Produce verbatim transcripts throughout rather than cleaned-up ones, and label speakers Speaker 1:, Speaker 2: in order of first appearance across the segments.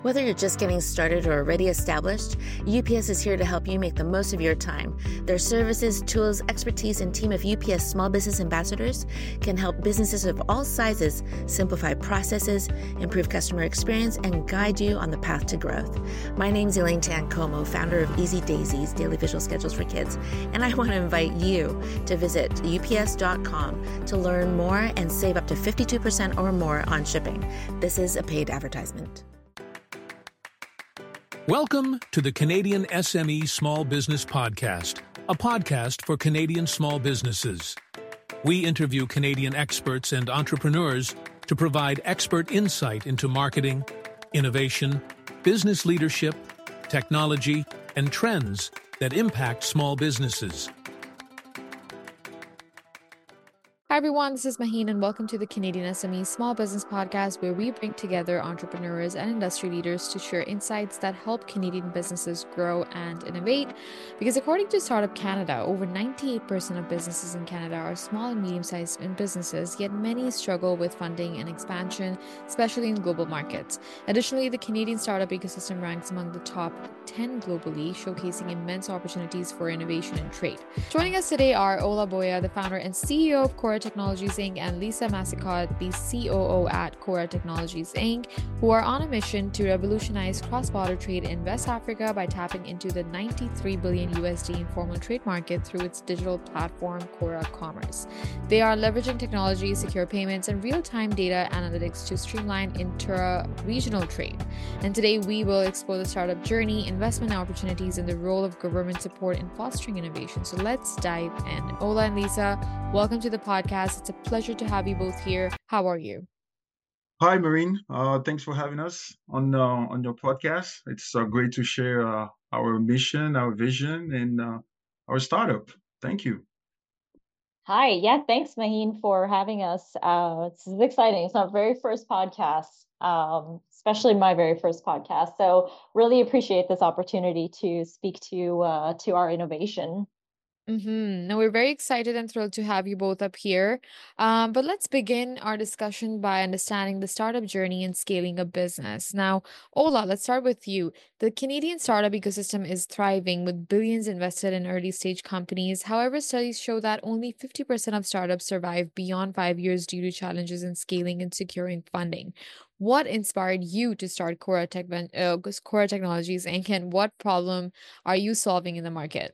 Speaker 1: Whether you're just getting started or already established, U P S is here to help you make the most of your time. Their services, tools, expertise, and team of U P S small business ambassadors can help businesses of all sizes simplify processes, improve customer experience, and guide you on the path to growth. My name's Elaine Tan Como, founder of Easy Daisies, Daily Visual Schedules for Kids, and I want to invite you to visit U P S dot com to learn more and save up to fifty-two percent or more on shipping. This is a paid advertisement.
Speaker 2: Welcome to the Canadian S M E Small Business Podcast, a podcast for Canadian small businesses. We interview Canadian experts and entrepreneurs to provide expert insight into marketing, innovation, business leadership, technology, and trends that impact small businesses.
Speaker 3: Hi everyone, this is Maheen and welcome to the Canadian S M E Small Business Podcast, where we bring together entrepreneurs and industry leaders to share insights that help Canadian businesses grow and innovate. Because according to Startup Canada, over ninety-eight percent of businesses in Canada are small and medium-sized businesses, yet many struggle with funding and expansion, especially in global markets. Additionally, the Canadian startup ecosystem ranks among the top ten globally, showcasing immense opportunities for innovation and trade. Joining us today are Ola Boya, the founder and C E O of Cora Technologies Incorporated, and Lisa Massicotte, the C O O at Cora Technologies Incorporated, who are on a mission to revolutionize cross-border trade in West Africa by tapping into the ninety-three billion U S D informal trade market through its digital platform, Cora Commerce. They are leveraging technology, secure payments, and real-time data analytics to streamline intra-regional trade. And today we will explore the startup journey, investment opportunities, and the role of government support in fostering innovation. So let's dive in. Ola and Lisa, welcome to the podcast. It's a pleasure to have you both here. How are you?
Speaker 4: Hi, Marine. Uh, thanks for having us on uh, on your podcast. It's uh, great to share uh, our mission, our vision, and uh, our startup. Thank you.
Speaker 5: Hi. Yeah, thanks, Maheen, for having us. Uh, it's exciting. It's our very first podcast, um, especially my very first podcast. So really appreciate this opportunity to speak to uh, to our innovation.
Speaker 3: Mm-hmm. No, we're very excited and thrilled to have you both up here. Um, but let's begin our discussion by understanding the startup journey and scaling a business. Now, Ola, let's start with you. The Canadian startup ecosystem is thriving with billions invested in early stage companies. However, studies show that only fifty percent of startups survive beyond five years due to challenges in scaling and securing funding. What inspired you to start Cora, Tech, uh, Cora Technologies, Incorporated, and what problem are you solving in the market?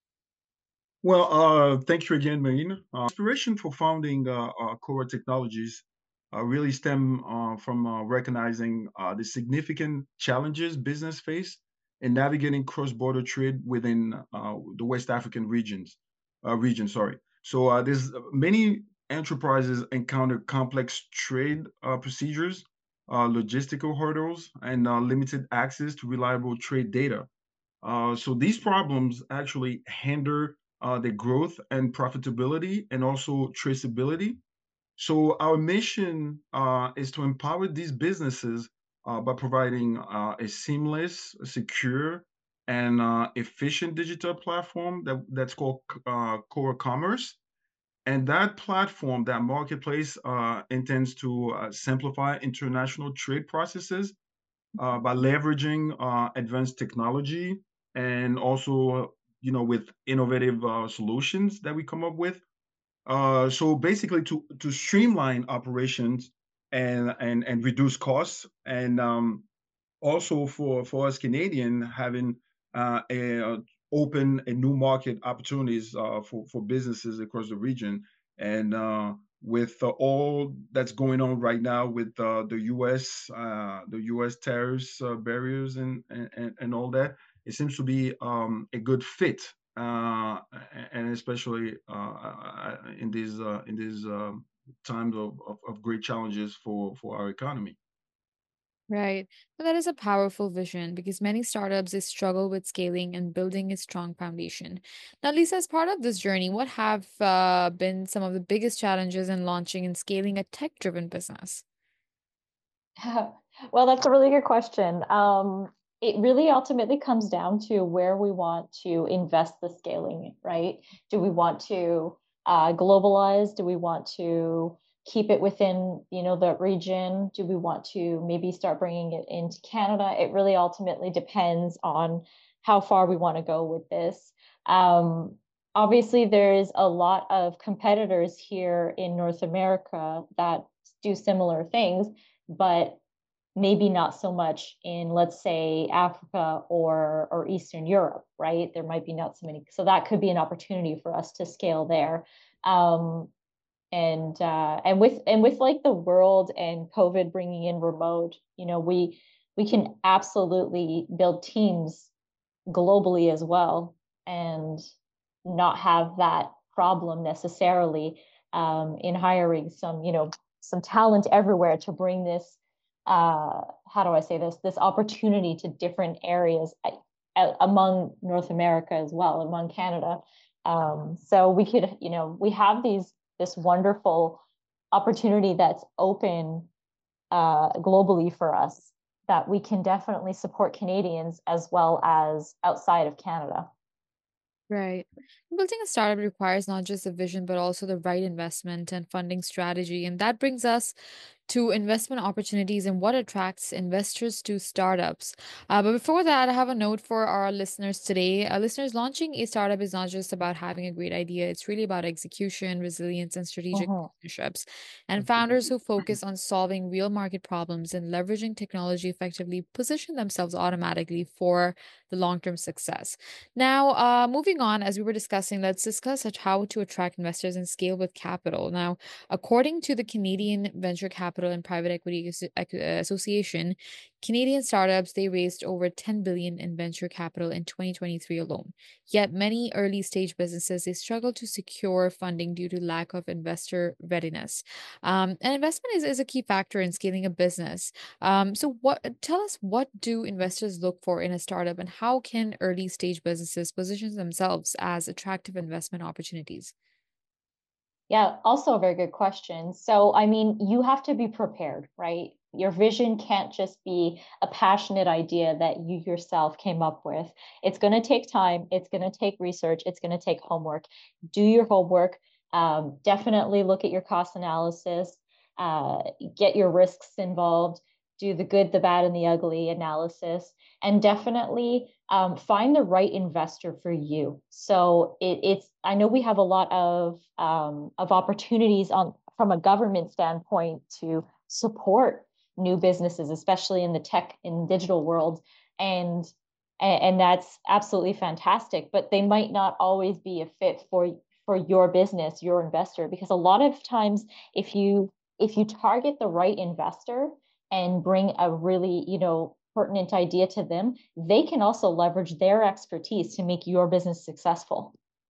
Speaker 4: Well, uh, thank you again, Marine. Uh, inspiration for founding uh, uh, Cora Technologies uh, really stem uh, from uh, recognizing uh, the significant challenges business face in navigating cross-border trade within uh, the West African regions. Uh, region, sorry. So uh, there's many enterprises encounter complex trade uh, procedures, uh, logistical hurdles, and uh, limited access to reliable trade data. Uh, so these problems actually hinder uh, the growth and profitability and also traceability. So our mission uh, is to empower these businesses uh, by providing uh, a seamless, secure, and uh, efficient digital platform that, that's called uh, Cora Commerce. And that platform, that marketplace, uh, intends to uh, simplify international trade processes uh, by leveraging uh, advanced technology and also, you know, with innovative uh, solutions that we come up with. Uh, so basically, to to streamline operations and and and reduce costs, and um, also for for us Canadian having uh, a uh, open a new market opportunities uh, for for businesses across the region, and uh, with uh, all that's going on right now with uh, the U S uh, the U S tariffs uh, barriers and, and and all that, it seems to be um, a good fit, uh, and especially uh, in these uh, in these um, times of, of, of great challenges for for our economy.
Speaker 3: Right. Well, that is a powerful vision because many startups they struggle with scaling and building a strong foundation. Now, Lisa, as part of this journey, what have uh, been some of the biggest challenges in launching and scaling a tech-driven business?
Speaker 5: Well, that's a really good question. Um, it really ultimately comes down to where we want to invest the scaling, right? Do we want to uh, globalize? Do we want to keep it within, you know, the region? Do we want to maybe start bringing it into Canada? It really ultimately depends on how far we want to go with this. Um, obviously, there's a lot of competitors here in North America that do similar things, but maybe not so much in, let's say, Africa or or Eastern Europe, right? There might be not so many. So that could be an opportunity for us to scale there. Um, and uh, and with and with like the world and COVID bringing in remote, you know, we we can absolutely build teams globally as well, and not have that problem necessarily um, in hiring some, you know, some talent everywhere to bring this, uh, how do I say this, this opportunity to different areas at, at, among North America as well, among Canada. Um, so we could, you know, we have these, this wonderful opportunity that's open uh, globally for us, that we can definitely support Canadians as well as outside of Canada.
Speaker 3: Right. Building a startup requires not just a vision, but also the right investment and funding strategy. And that brings us to investment opportunities and what attracts investors to startups. Uh, but before that, I have a note for our listeners today. Uh, listeners, launching a startup is not just about having a great idea, it's really about execution, resilience, and strategic
Speaker 5: Mhm.
Speaker 3: partnerships. And founders who focus on solving real market problems and leveraging technology effectively position themselves automatically for the long term success. Now, uh, moving on, as we were discussing, let's discuss at how to attract investors and scale with capital. Now, according to the Canadian Venture Capital and Private Equity Asso- Ac- uh, Association, Canadian startups they raised over ten billion in venture capital in twenty twenty-three alone. Yet many early stage businesses they struggle to secure funding due to lack of investor readiness. Um, and investment is, is a key factor in scaling a business. Um, so what tell us what do investors look for in a startup and how can early stage businesses position themselves as attractive investment opportunities?
Speaker 5: Yeah, also a very good question. So, I mean, you have to be prepared, right? Your vision can't just be a passionate idea that you yourself came up with. It's going to take time, it's going to take research, it's going to take homework. Do your homework. Um, definitely look at your cost analysis, uh, get your risks involved, do the good, the bad, and the ugly analysis, and definitely um, find the right investor for you. So it, it's I know we have a lot of um, of opportunities on from a government standpoint to support new businesses, especially in the tech and digital world, and and that's absolutely fantastic. But they might not always be a fit for for your business, your investor, because a lot of times if you if you target the right investor and bring a really, you know, pertinent idea to them, they can also leverage their expertise to make your business successful.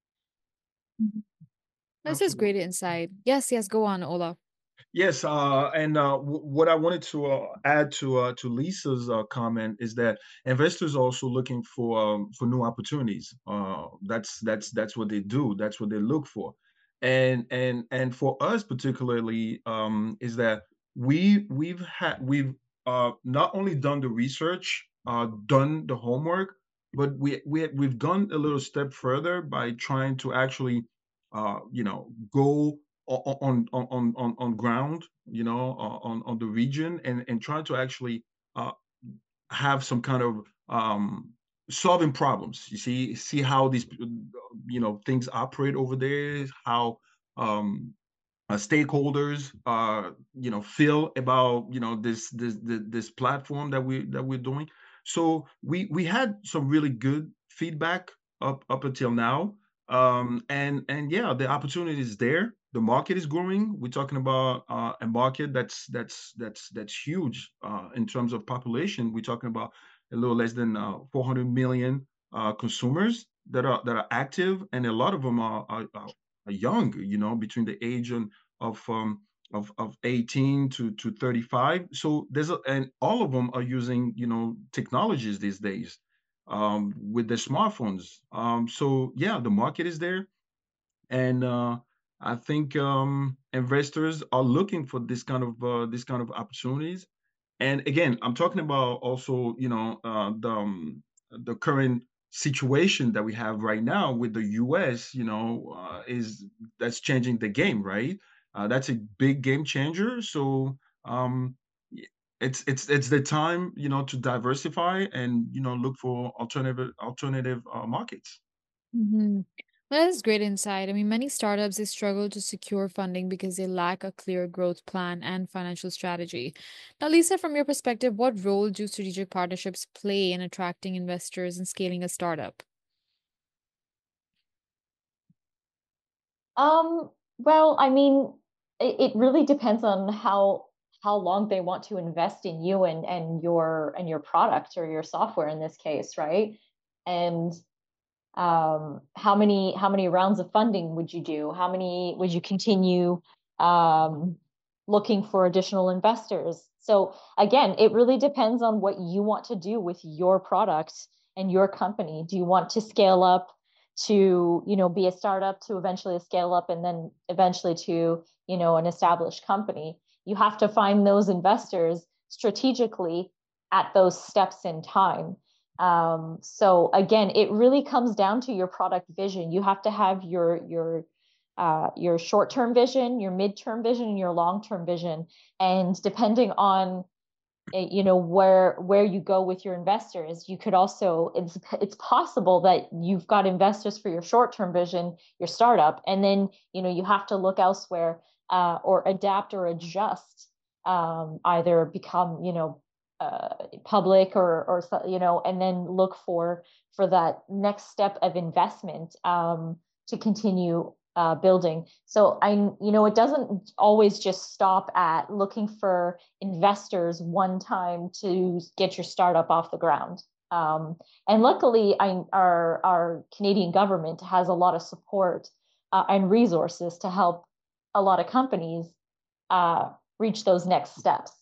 Speaker 3: Mhm. This is great
Speaker 4: Absolutely.
Speaker 3: insight. Yes, yes, go on, Ola.
Speaker 4: Yes, uh, and uh, w- what I wanted to uh, add to uh, to Lisa's uh, comment is that investors are also looking for um, for new opportunities. Uh, that's that's that's what they do. That's what they look for, and and and for us particularly um, is that we we've had we've uh, not only done the research, uh, done the homework, but we we we've gone a little step further by trying to actually uh, you know go on on on on on ground, you know, uh, on on the region, and and try to actually uh, have some kind of um, solving problems. You see, see how these uh, you know things operate over there, how um, uh, stakeholders uh, you know feel about you know this this this, this platform that we that we're doing. So we we had some really good feedback up up until now, um, and and yeah, the opportunity is there. The market is growing. We're talking about uh, a market that's that's that's that's huge uh, in terms of population. We're talking about a little less than uh, four hundred million uh, consumers that are that are active, and a lot of them are, are, are young. You know, between the age and of um, of of eighteen to to thirty-five. So there's a, and all of them are using you know technologies these days um, with their smartphones. Um, so yeah, the market is there, and uh, I think um, investors are looking for this kind of uh, this kind of opportunities. And again, I'm talking about also you know uh, the um, the current situation that we have right now with the U S. You know, uh, is that's changing the game, right? uh, that's a big game changer. So um, y- it's it's it's the time, you know, to diversify and, you know, look for alternative alternative uh, markets.
Speaker 3: Hmm. That is great insight. I mean, many startups they struggle to secure funding because they lack a clear growth plan and financial strategy. Now, Lisa, from your perspective, what role do strategic partnerships play in attracting investors and scaling a startup?
Speaker 5: Um, well, I mean, it, it really depends on how how long they want to invest in you and and your and your product or your software in this case, right? And um, how many how many rounds of funding would you do? How many would you continue um, looking for additional investors? So again, it really depends on what you want to do with your product and your company. Do you want to scale up to, you know, be a startup to eventually scale up and then eventually to, you know, an established company? You have to find those investors strategically at those steps in time. Um, so again, it really comes down to your product vision. You have to have your your uh, your short-term vision, your mid-term vision, and your long-term vision. And depending on eh, you know where where you go with your investors, you could also it's it's possible that you've got investors for your short-term vision, your startup, and then you know you have to look elsewhere uh, or adapt or adjust, um, either become you know uh, public or or you know, and then look for for that next step of investment, um, to continue uh, building. So I, you know, it doesn't always just stop at looking for investors one time to get your startup off the ground. Um, and luckily, I, our our Canadian government has a lot of support uh, and resources to help a lot of companies uh, reach those next steps.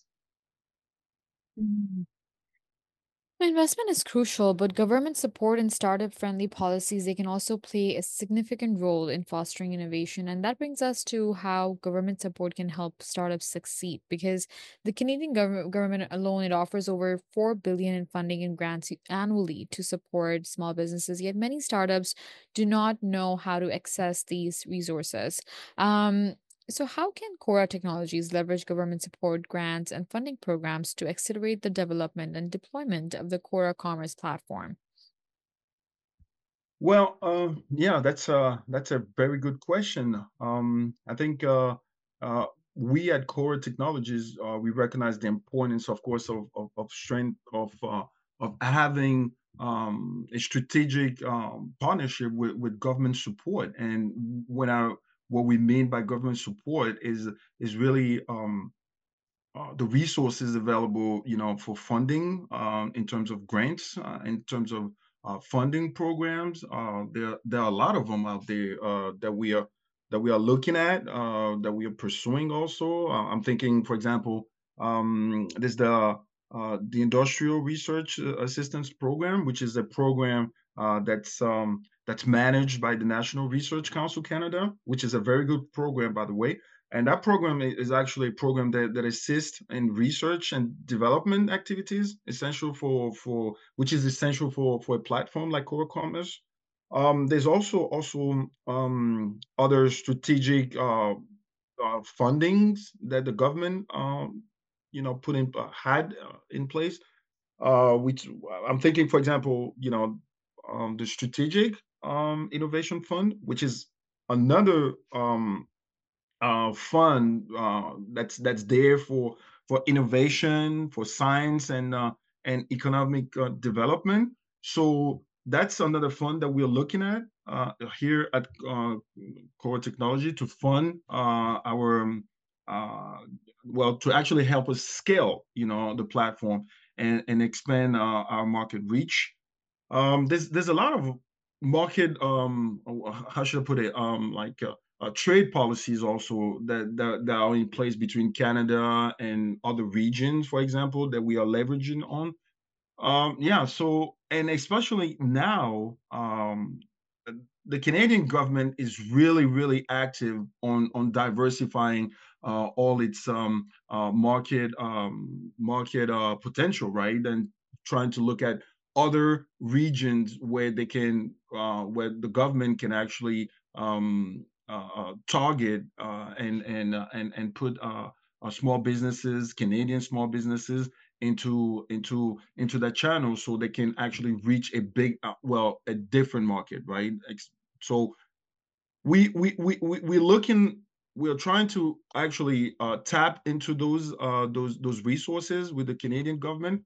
Speaker 3: Investment is crucial, but government support and startup friendly policies they can also play a significant role in fostering innovation. And that brings us to how government support can help startups succeed because the Canadian government government alone it offers over four billion in funding and grants annually to support small businesses. Yet many startups do not know how to access these resources. Um, so, how can Cora Technologies leverage government support grants and funding programs to accelerate the development and deployment of the Cora Commerce platform?
Speaker 4: Well, uh, yeah, that's a that's a very good question. Um, I think uh, uh, we at Core Technologies uh, we recognize the importance, of course, of of, of strength of uh, of having um, a strategic um, partnership with, with government support. And when I what we mean by government support is is really um, uh, the resources available, you know, for funding um, in terms of grants, uh, in terms of uh, funding programs. Uh, there, there are a lot of them out there uh, that we are that we are looking at, uh, that we are pursuing. Also, uh, I'm thinking, for example, um, there's the uh, the Industrial Research uh, Assistance Program, which is a program uh, that's um, that's managed by the National Research Council Canada, which is a very good program, by the way. And that program is actually a program that, that assists in research and development activities, essential for, for which is essential for, for a platform like Core Commerce. Um, there's also also um, other strategic uh, uh, fundings that the government um, you know put in uh, had uh, in place. Uh, which I'm thinking, for example, you know, um, the Strategic um, Innovation Fund, which is another um, uh, fund uh, that's that's there for for innovation, for science and uh, and economic uh, development. So that's another fund that we're looking at uh, here at uh, Core Technology to fund uh, our um, uh, well to actually help us scale, you know, the platform and and expand uh, our market reach. Um, there's there's a lot of market um uh, how should I put it um like uh, uh, trade policies also that, that that are in place between Canada and other regions, for example, that we are leveraging on. Um, yeah, so and especially now, um, uh, the Canadian government is really, really active on on diversifying uh, all its um, uh, market um, market uh, potential, right? And trying to look at other regions where they can uh, where the government can actually um, uh, uh, target uh, and and uh, and and put uh, uh, small businesses, Canadian small businesses, into into into that channel so they can actually reach a big, uh, well, a different market, right? Ex- So we we we we we're looking. We're trying to actually uh, tap into those uh, those those resources with the Canadian government.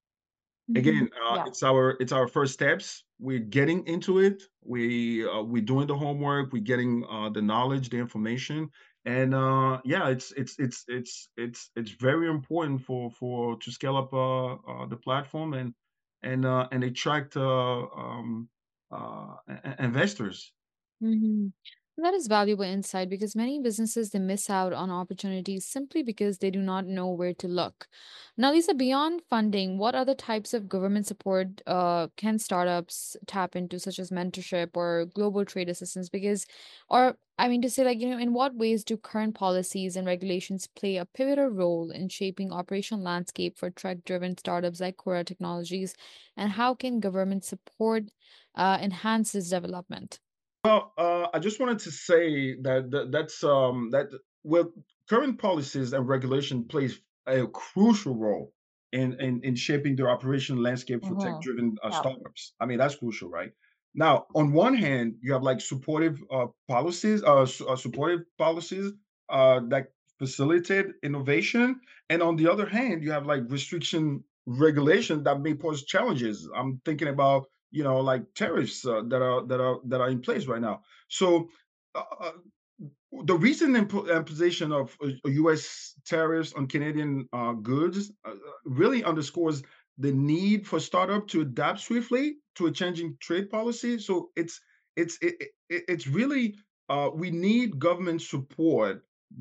Speaker 3: Hmm.
Speaker 4: Again, uh,
Speaker 5: Yeah.
Speaker 4: it's our it's our first steps. We're getting into it. We uh, we're doing the homework. We're getting uh, the knowledge, the information, and uh, yeah, it's it's it's it's it's it's very important for for to scale up uh, uh, the platform and and uh, and attract uh, um, uh, i- i- investors.
Speaker 3: Hmm. That is valuable insight because many businesses they miss out on opportunities simply because they do not know where to look. Now, Lisa, beyond funding, what other types of government support uh, can startups tap into, such as mentorship or global trade assistance? Because, or I mean to say, like, you know, in what ways do current policies and regulations play a pivotal role in shaping operational landscape for tech-driven startups like Cora Technologies, and how can government support uh, enhance this development?
Speaker 4: Well, uh, I just wanted to say that, that that's um that well, current policies and regulation plays a crucial role in in, in shaping the operation landscape for
Speaker 5: Hmm.
Speaker 4: tech-driven uh,
Speaker 5: Yeah.
Speaker 4: startups. I mean, that's crucial, right? Now, on one hand, you have like supportive uh, policies, uh, su- uh, supportive policies uh, that facilitate innovation, and on the other hand, you have like restriction regulation that may pose challenges. I'm thinking about, you know, like tariffs uh, that are that are that are in place right now. So uh, uh, the recent impo- imposition of uh, U S tariffs on Canadian uh, goods uh, uh, really underscores the need for startup to adapt swiftly to a changing trade policy. So it's it's it, it, it's really uh, we need government support,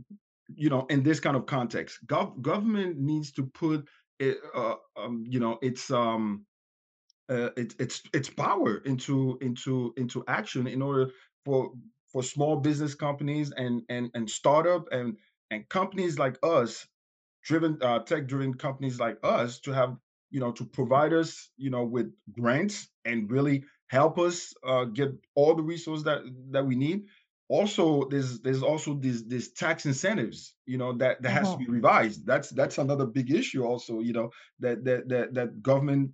Speaker 4: you know, in this kind of context. Gov- government needs to put it, uh, um, you know, its um, uh, its its its power into into into action in order for for small business companies and and and startup and and companies like us, driven uh, tech driven companies like us, to have, you know, to provide us, you know, with grants and really help us uh, get all the resources that that we need. Also, there's there's also these these tax incentives, you know, that that has to
Speaker 5: Hmm.
Speaker 4: be revised. That's that's another big issue also, you know, that that that, that government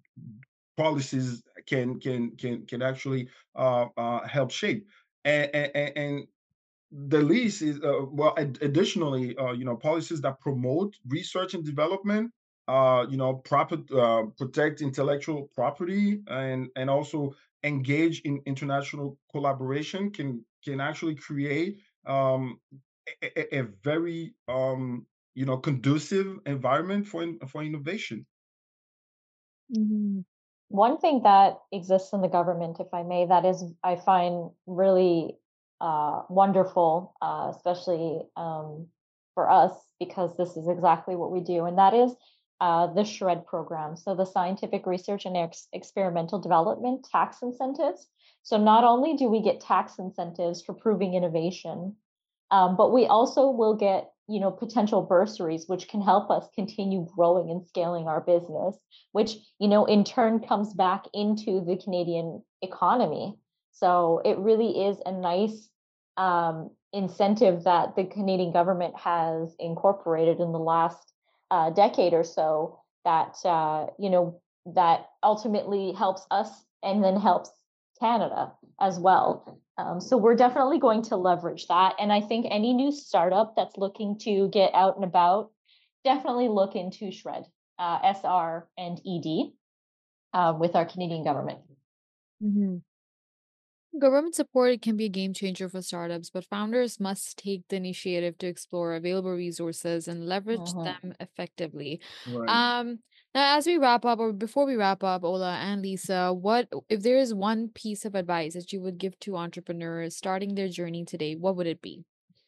Speaker 4: policies can can can can actually uh, uh, help shape. And, and, and the lease is uh, well. Ad- additionally, uh, you know, policies that promote research and development, uh, you know, proper uh, protect intellectual property, and and also engage in international collaboration can can actually create um, a, a, a very um, you know, conducive environment for in, for innovation.
Speaker 3: Hmm.
Speaker 5: One thing that exists in the government, if I may, that is I find really uh, wonderful, uh, especially um, for us, because this is exactly what we do, and that is uh, the SHRED program. So the Scientific Research and Ex- Experimental Development tax incentives. So not only do we get tax incentives for proving innovation, um, but we also will get, you know, potential bursaries, which can help us continue growing and scaling our business, which, you know, in turn comes back into the Canadian economy. So it really is a nice um, incentive that the Canadian government has incorporated in the last uh, decade or so that, uh, you know, that ultimately helps us and then helps Canada as well. Um, so we're definitely going to leverage that. And I think any new startup that's looking to get out and about, definitely look into SHRED, uh, S R and E D uh, with our Canadian government.
Speaker 3: Hmm. Government support can be a game changer for startups, but founders must take the initiative to explore available resources and leverage
Speaker 5: Mhm.
Speaker 3: them effectively.
Speaker 4: Right.
Speaker 3: Um, Now, as we wrap up, or before we wrap up, Ola and Lisa, what if there is one piece of advice that you would give to entrepreneurs starting their journey today? What would it be?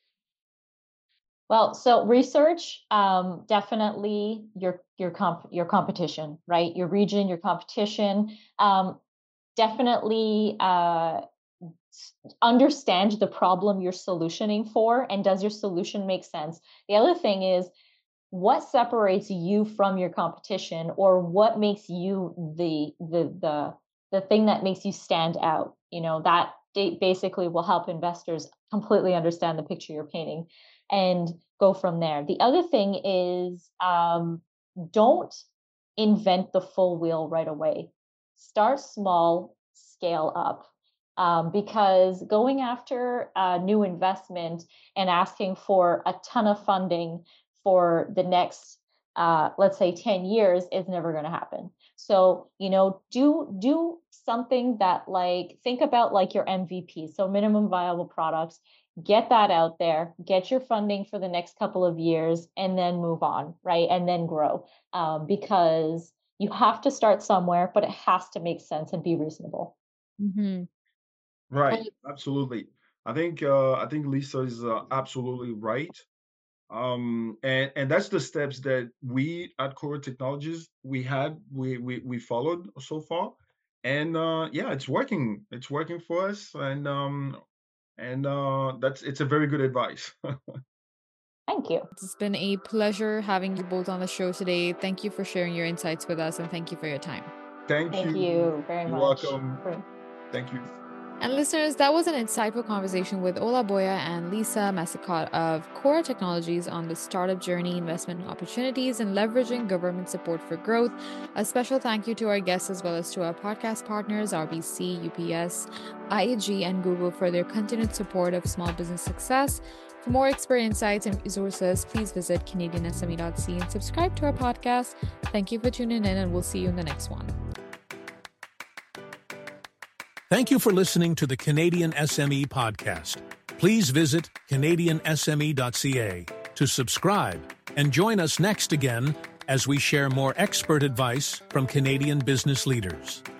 Speaker 5: Well, so research, um, definitely your your comp your competition, right? Your region, your competition. Um, definitely uh, understand the problem you're solutioning for, and does your solution make sense? The other thing is, what separates you from your competition, or what makes you the the the the thing that makes you stand out, you know, that basically will help investors completely understand the picture you're painting and go from there. The other thing is, um, don't invent the full wheel right away. Start small, scale up. Um, because going after a new investment and asking for a ton of funding for the next, uh, let's say ten years is never going to happen. So, you know, do, do something that, like, think about like your M V P. So minimum viable products, get that out there, get your funding for the next couple of years, and then move on, right? And then grow, um, because you have to start somewhere, but it has to make sense and be reasonable.
Speaker 3: Mm-hmm.
Speaker 4: Right, absolutely. I think uh, I think Lisa is uh, absolutely right. Um, and and that's the steps that we at Core Technologies we had we we we followed so far, and uh, yeah, it's working. It's working for us, and um, and uh, that's it's a very good advice.
Speaker 5: Thank you.
Speaker 3: It's been a pleasure having you both on the show today. Thank you for sharing your insights with us, and thank you for your time.
Speaker 4: Thank,
Speaker 5: Thank
Speaker 4: you.
Speaker 5: you very
Speaker 4: You're
Speaker 5: much.
Speaker 4: welcome.
Speaker 5: For-
Speaker 4: Thank you.
Speaker 3: And listeners, that was an insightful conversation with Ola Boya and Lisa Massicott of Core Technologies on the startup journey, investment opportunities, and leveraging government support for growth. A special thank you to our guests as well as to our podcast partners, R B C, U P S, I A G, and Google for their continued support of small business success. For more expert insights and resources, please visit Canadian S M E dot C and subscribe to our podcast. Thank you for tuning in, and we'll see you in the next one.
Speaker 2: Thank you for listening to the Canadian S M E Podcast. Please visit Canadian S M E dot C A to subscribe and join us next again as we share more expert advice from Canadian business leaders.